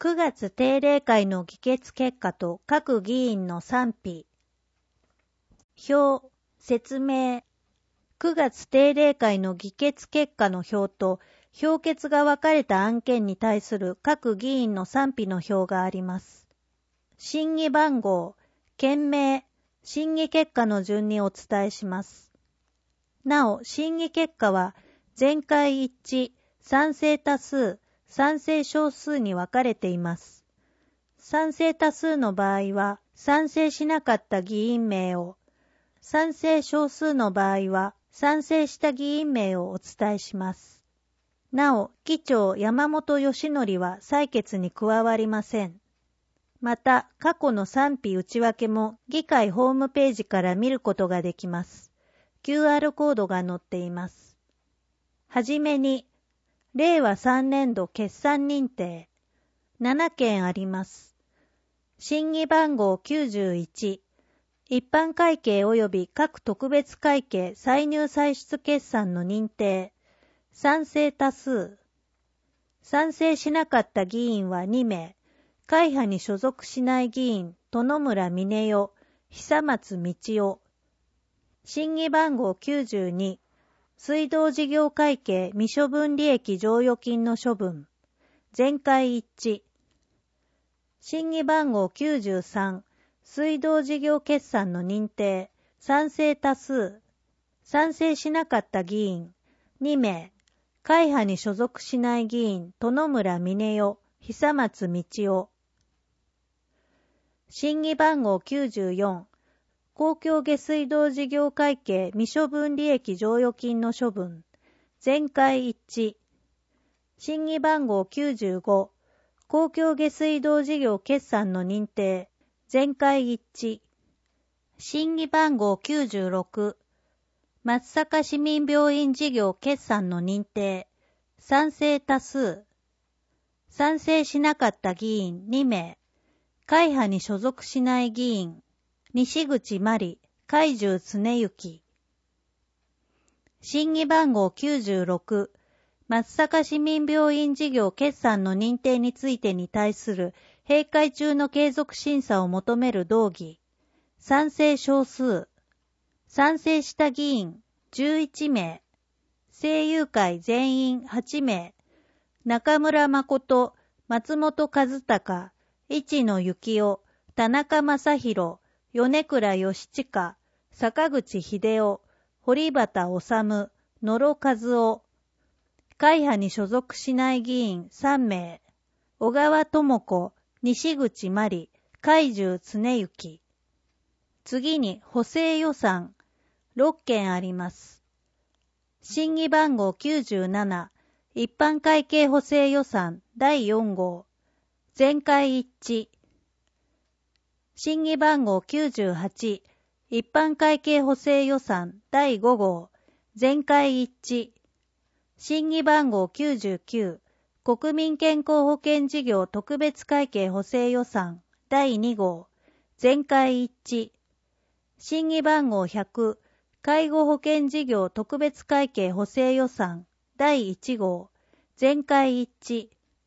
9月定例会の議決結果と各議員の賛否。表、説明。9月定例会の議決結果の表と、評決が分かれた案件に対する各議員の賛否の表があります。審議番号、件名、審議結果の順にお伝えします。なお、審議結果は、全会一致、賛成多数、賛成少数に分かれています。賛成多数の場合は、賛成しなかった議員名を、賛成少数の場合は、賛成した議員名をお伝えします。なお、議長山本義則は採決に加わりません。また、過去の賛否内訳も議会ホームページから見ることができます。QR コードが載っています。はじめに、令和3年度決算認定、7件あります。審議番号91、一般会計及び各特別会計歳入歳出決算の認定、賛成多数。賛成しなかった議員は2名、会派に所属しない議員、殿村峰代、久松道夫。審議番号92、水道事業会計未処分利益剰余金の処分。全会一致。審議番号93、水道事業決算の認定。賛成多数。賛成しなかった議員、2名。会派に所属しない議員、殿村峰代、久松道夫。審議番号94、公共下水道事業会計未処分利益剰余金の処分。全会一致。審議番号95、公共下水道事業決算の認定。全会一致。審議番号96、松阪市民病院事業決算の認定。賛成多数。賛成しなかった議員2名。会派に所属しない議員。西口真理、海中常幸。審議番号96、松阪市民病院事業決算の認定についてに対する閉会中の継続審査を求める動議。賛成少数。賛成した議員11名。政友会全員8名。中村誠、松本和隆、市野幸男、田中正宏、米倉義親、坂口秀夫、堀端治、野呂和夫。会派に所属しない議員3名。小川智子、西口真理、海中常幸。次に補正予算。6件あります。審議番号97、一般会計補正予算第4号。全会一致。審議番号98、一般会計補正予算第5号。全会一致。審議番号99、国民健康保険事業特別会計補正予算第2号。全会一致。審議番号100、介護保険事業特別会計補正予算第1号。全会一致。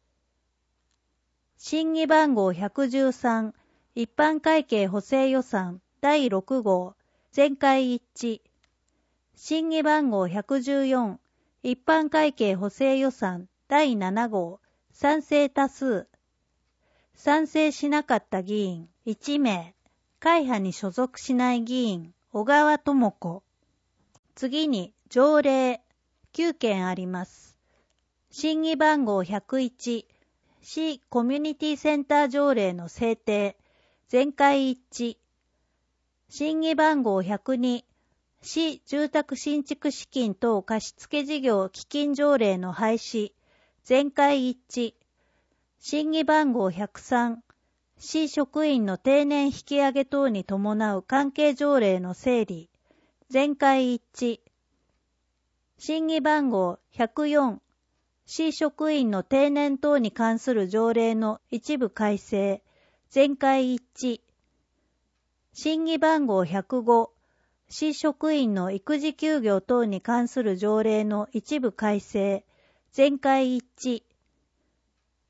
審議番号113、一般会計補正予算第6号。全会一致。審議番号114、一般会計補正予算第7号。賛成多数。賛成しなかった議員1名。会派に所属しない議員小川智子。次に条例9件あります。審議番号101、市コミュニティセンター条例の制定。全会一致。審議番号102、市住宅新築資金等貸付事業基金条例の廃止。全会一致。審議番号103、市職員の定年引き上げ等に伴う関係条例の整理。全会一致。審議番号104、市職員の定年等に関する条例の一部改正。全会一致。審議番号105、市職員の育児休業等に関する条例の一部改正。全会一致。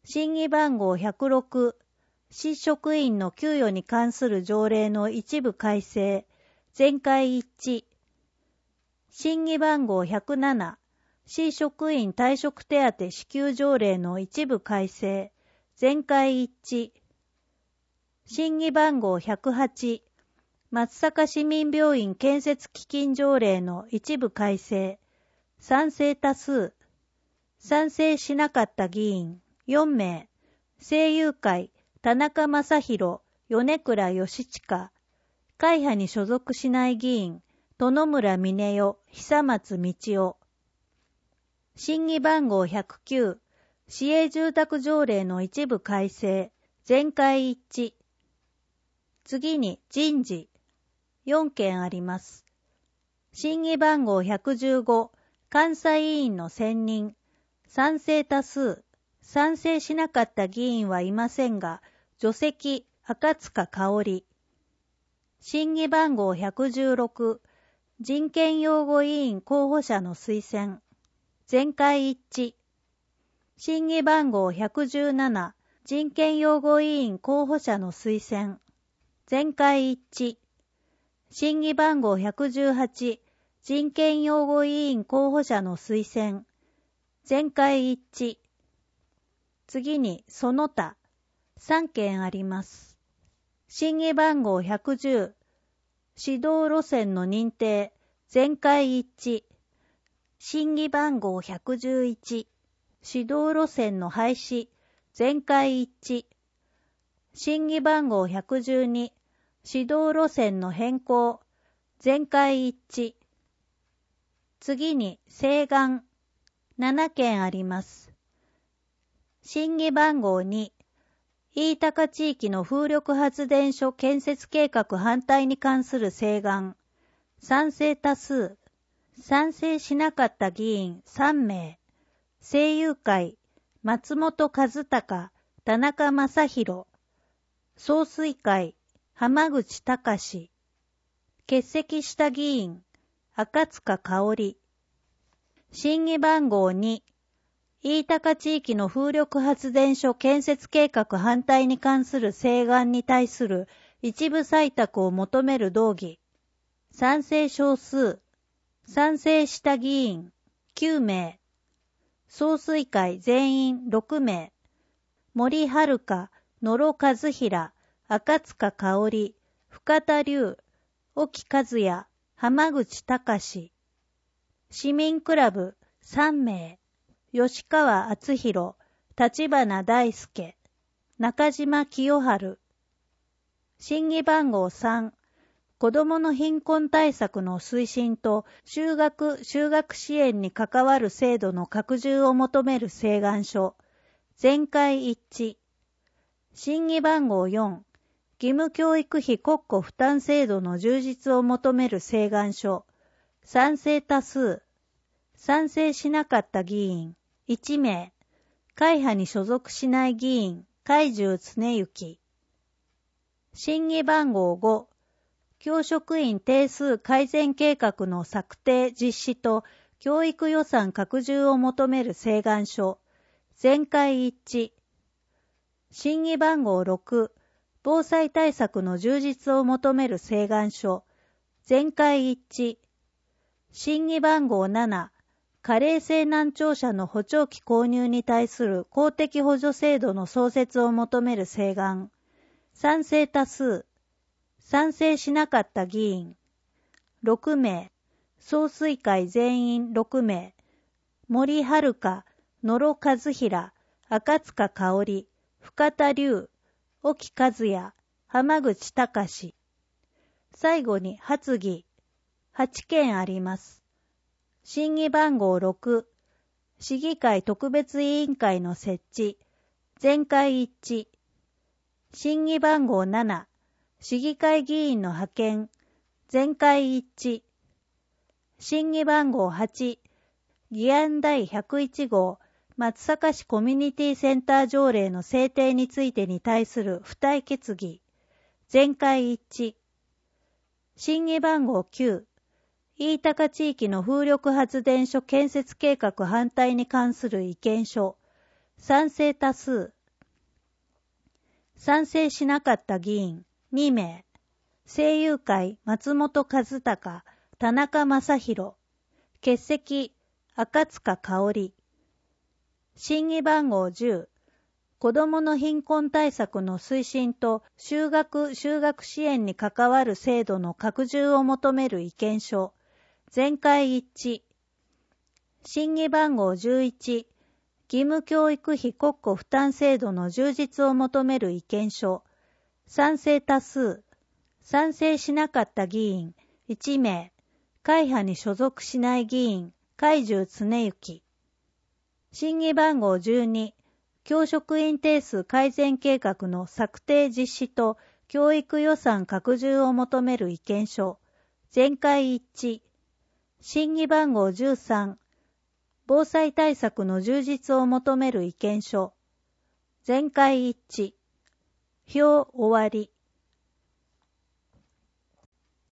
審議番号106、市職員の給与に関する条例の一部改正、全会一致。審議番号107、市職員退職手当支給条例の一部改正、全会一致。審議番号108、松阪市民病院建設基金条例の一部改正、賛成多数。賛成しなかった議員4名、政友会、田中正宏、米倉義親。会派に所属しない議員、殿村峰代、久松道夫。審議番号109、市営住宅条例の一部改正、全会一致。次に人事。4件あります。審議番号115、監査委員の選任。賛成多数。賛成しなかった議員はいませんが、除籍、赤塚香織。審議番号116、人権擁護委員候補者の推薦。全会一致。審議番号117、人権擁護委員候補者の推薦。全会一致。審議番号118、人権擁護委員候補者の推薦。全会一致。次に、その他。3件あります。審議番号110、指導路線の認定。全会一致。審議番号111、指導路線の廃止。全会一致。審議番号112、指導路線の変更。全会一致。次に、請願。7件あります。審議番号2、飯高地域の風力発電所建設計画反対に関する請願。賛成多数。賛成しなかった議員3名。政友会、松本和孝、田中正宏。総帥会、浜口隆。欠席した議員、赤塚香織。審議番号2、飯高地域の風力発電所建設計画反対に関する請願に対する一部採択を求める動議。賛成少数。賛成した議員9名。総帥会全員6名。森遥、野呂和平、赤塚香織、深田龍、沖和也、浜口隆。市民クラブ3名。吉川敦弘、立花大輔、中島清春。審議番号3、子どもの貧困対策の推進と就学支援に関わる制度の拡充を求める請願書。全会一致。審議番号4、義務教育費国庫負担制度の充実を求める請願書。賛成多数。賛成しなかった議員1名。会派に所属しない議員海中恒之。審議番号5、教職員定数改善計画の策定実施と教育予算拡充を求める請願書。全会一致。審議番号6、防災対策の充実を求める請願書。全会一致。審議番号7、加齢性難聴者の補聴器購入に対する公的補助制度の創設を求める請願。賛成多数。賛成しなかった議員6名。総帥会全員6名。森遥、野呂和平、赤塚香織、深田龍、沖和也、浜口隆。最後に発議。8件あります。審議番号6、市議会特別委員会の設置。全会一致。審議番号7、市議会議員の派遣。全会一致。審議番号8、議案第101号、松阪市コミュニティセンター条例の制定についてに対する付帯決議。全会一致。審議番号9、飯高地域の風力発電所建設計画反対に関する意見書。賛成多数。 賛成しなかった議員2名。声優会松本和孝、田中正宏。欠席赤塚香織。審議番号10。子どもの貧困対策の推進と就学支援に関わる制度の拡充を求める意見書。全会一致。審議番号11。義務教育費国庫負担制度の充実を求める意見書。賛成多数。賛成しなかった議員1名。会派に所属しない議員海中恒之。審議番号12。教職員定数改善計画の策定実施と教育予算拡充を求める意見書。全会一致。審議番号13。防災対策の充実を求める意見書。全会一致。表終わり。